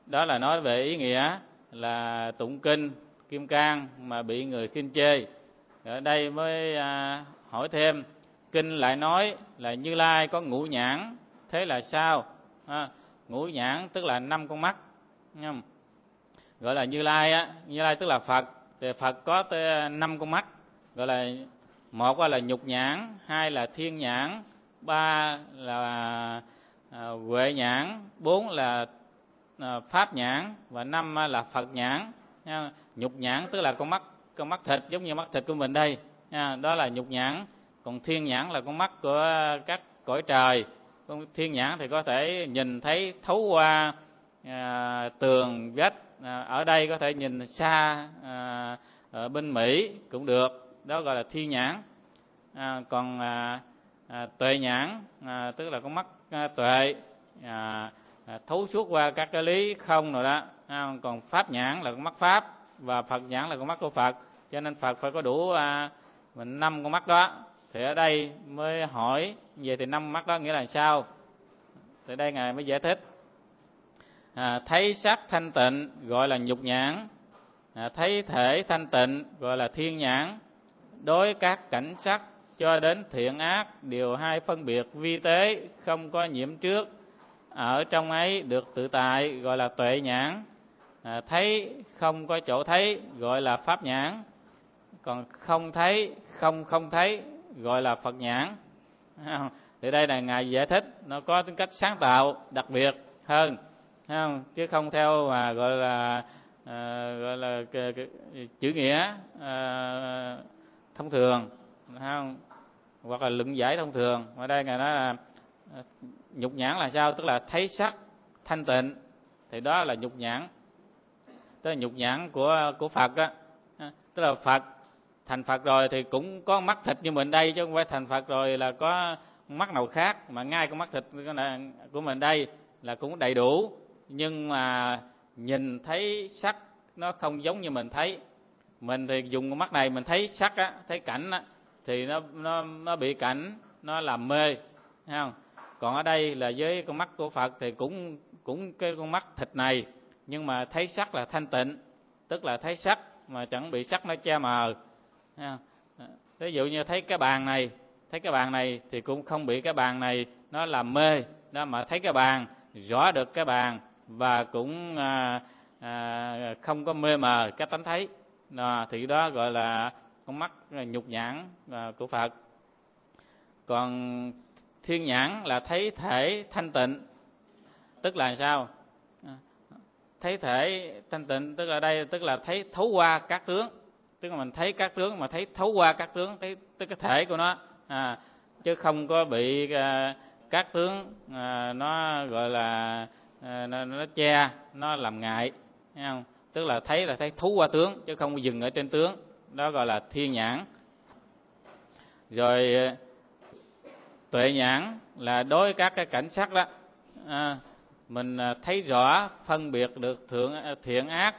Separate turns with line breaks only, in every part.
đó là nói về ý nghĩa là tụng kinh Kim Cang mà bị người khinh chê. Ở đây mới hỏi thêm, kinh lại nói là Như Lai có ngũ nhãn, thế là sao? Ngũ nhãn tức là 5 con mắt, gọi là Như Lai á. Như Lai tức là Phật, thì Phật có tới 5 con mắt, gọi là một là nhục nhãn, hai là thiên nhãn, ba là huệ nhãn, bốn là pháp nhãn và năm là Phật nhãn. Nhục nhãn tức là con mắt thịt, giống như mắt thịt của mình đây, đó là nhục nhãn. Còn thiên nhãn là con mắt của các cõi trời. Con thiên nhãn thì có thể nhìn thấy thấu qua tường vách, ở đây có thể nhìn xa ở bên Mỹ cũng được, đó gọi là thiên nhãn. Còn tuệ nhãn tức là con mắt tuệ, thấu suốt qua các cái lý không rồi đó. Còn pháp nhãn là con mắt pháp, và Phật nhãn là con mắt của Phật, cho nên Phật phải có đủ 5 con mắt đó. Thì ở đây mới hỏi về thì 5 mắt đó nghĩa là sao? Từ đây Ngài mới giải thích. Thấy sắc thanh tịnh gọi là nhục nhãn, thấy thể thanh tịnh gọi là thiên nhãn. Đối các cảnh sắc cho đến thiện ác đều hai phân biệt vi tế, không có nhiễm trước, ở trong ấy được tự tại gọi là tuệ nhãn. Thấy không có chỗ thấy gọi là pháp nhãn, còn không thấy không thấy gọi là Phật nhãn. Thì đây là Ngài giải thích nó có tính cách sáng tạo đặc biệt hơn, chứ không theo mà gọi là chữ nghĩa thông thường, hoặc là luận giải thông thường. Ở đây Ngài nói là nhục nhãn là sao? Tức là thấy sắc thanh tịnh, thì đó là nhục nhãn. Tức là nhục nhãn của Phật á, tức là Phật thành Phật rồi thì cũng có mắt thịt như mình đây, chứ không phải thành Phật rồi là có mắt nào khác, mà ngay con mắt thịt của mình đây là cũng đầy đủ, nhưng mà nhìn thấy sắc nó không giống như mình thấy. Mình thì dùng con mắt này mình thấy sắc á, thấy cảnh á, thì nó bị cảnh nó làm mê, thấy không? Còn ở đây là với con mắt của Phật thì cũng cái con mắt thịt này, nhưng mà thấy sắc là thanh tịnh, tức là thấy sắc mà chẳng bị sắc nó che mờ. Ví dụ như thấy cái bàn này thì cũng không bị cái bàn này nó làm mê đó, mà thấy cái bàn, rõ được cái bàn, và cũng không có mê mờ cái tánh thấy đó, thì đó gọi là con mắt nhục nhãn của Phật. Còn thiên nhãn là thấy thể thanh tịnh, tức là sao? Thấy thể thanh tịnh tức là đây, tức là thấy thấu qua các tướng, tức là mình thấy các tướng mà thấy thấu qua các tướng, thấy tức cái thể của nó, chứ không có bị các tướng nó gọi là nó che, nó làm ngại, thấy không? Tức là thấy thấu qua tướng chứ không dừng ở trên tướng, đó gọi là thiên nhãn. Rồi tuệ nhãn là đối các cái cảnh sắc đó, mình thấy rõ phân biệt được thiện ác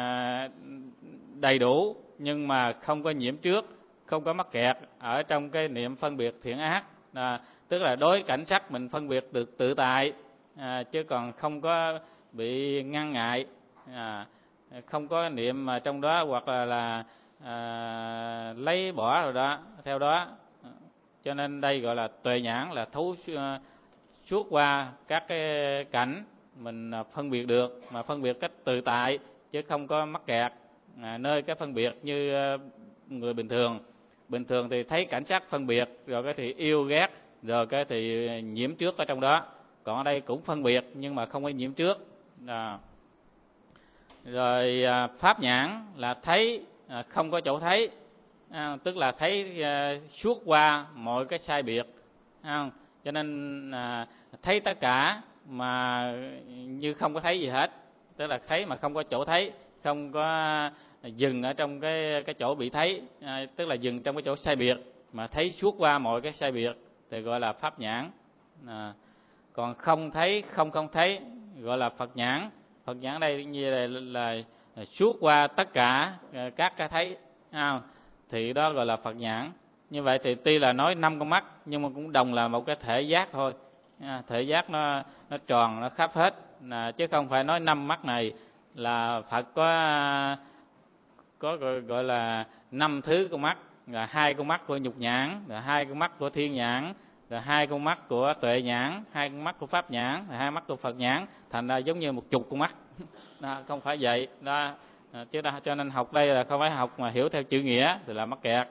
đầy đủ, nhưng mà không có nhiễm trước, không có mắc kẹt ở trong cái niệm phân biệt thiện ác. Tức là đối cảnh sắc mình phân biệt được tự tại, chứ còn không có bị ngăn ngại, không có niệm mà trong đó, hoặc là lấy bỏ rồi đó theo đó. Cho nên đây gọi là tuệ nhãn, là thấu suốt qua các cái cảnh mình phân biệt được, mà phân biệt cách tự tại chứ không có mắc kẹt nơi cái phân biệt như người bình thường thì thấy cảnh sắc phân biệt rồi cái thì yêu ghét, rồi cái thì nhiễm trước ở trong đó. Còn ở đây cũng phân biệt nhưng mà không có nhiễm trước. Rồi pháp nhãn là thấy không có chỗ thấy, tức là thấy suốt qua mọi cái sai biệt, cho nên thấy tất cả mà như không có thấy gì hết, tức là thấy mà không có chỗ thấy, không có dừng ở trong cái chỗ bị thấy, tức là dừng trong cái chỗ sai biệt, mà thấy suốt qua mọi cái sai biệt thì gọi là pháp nhãn. Còn không thấy không thấy gọi là Phật nhãn. Phật nhãn đây như là suốt qua tất cả các cái thấy, thì đó gọi là Phật nhãn. Như vậy thì tuy là nói 5 con mắt nhưng mà cũng đồng là một cái thể giác thôi, Tuệ giác nó tròn, nó khắp hết, chứ không phải nói 5 mắt này là Phật có gọi là 5 thứ con mắt, là 2 con mắt của nhục nhãn, rồi 2 con mắt của thiên nhãn, rồi 2 con mắt của tuệ nhãn, 2 con mắt của pháp nhãn, rồi 2 mắt của Phật nhãn, thành ra giống như 10 con mắt. Không phải vậy đó, chứ đó, cho nên học đây là không phải học mà hiểu theo chữ nghĩa thì là mắc kẹt.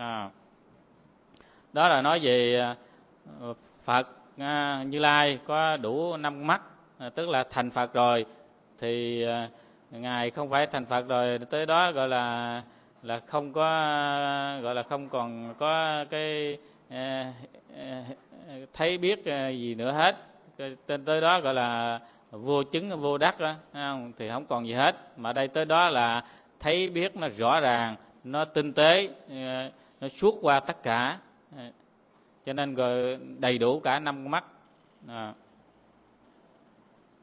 Đó là nói về Phật Như Lai có đủ 5 con mắt, tức là thành Phật rồi thì ngài không phải thành Phật rồi tới đó gọi là không có, gọi là không còn có cái thấy biết gì nữa hết. Tới đó gọi là vô chứng vô đắc đó, thì không còn gì hết. Mà đây tới đó là thấy biết nó rõ ràng, nó tinh tế, nó suốt qua tất cả, cho nên rồi đầy đủ cả 5 con mắt.